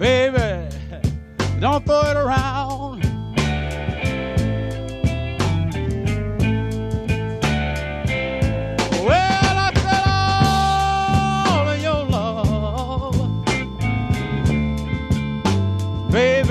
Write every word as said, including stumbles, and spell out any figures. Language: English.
Baby, don't throw it around. Well, I fell all in your love. Baby,